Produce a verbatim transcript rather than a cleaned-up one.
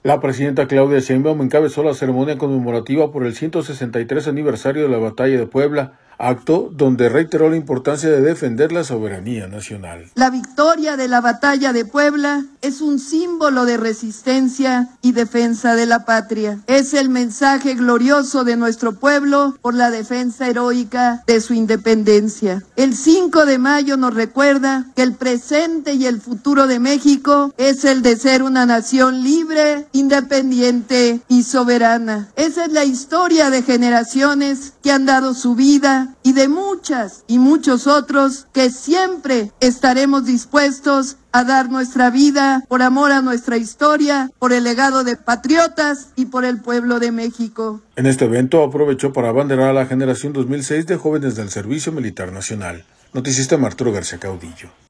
La presidenta Claudia Sheinbaum encabezó la ceremonia conmemorativa por el ciento sesenta y tres aniversario de la Batalla de Puebla, acto donde reiteró la importancia de defender la soberanía nacional. La victoria de la Batalla de Puebla es un símbolo de resistencia y defensa de la patria. Es el mensaje glorioso de nuestro pueblo por la defensa heroica de su independencia. El cinco de mayo nos recuerda que el presente y el futuro de México es el de ser una nación libre, independiente y soberana. Esa es la historia de generaciones que han dado su vida y de muchas y muchos otros que siempre estaremos dispuestos a dar nuestra vida por amor a nuestra historia, por el legado de patriotas y por el pueblo de México. En este evento aprovechó para abanderar a la generación dos mil seis de jóvenes del Servicio Militar Nacional. Noticista Arturo García Caudillo.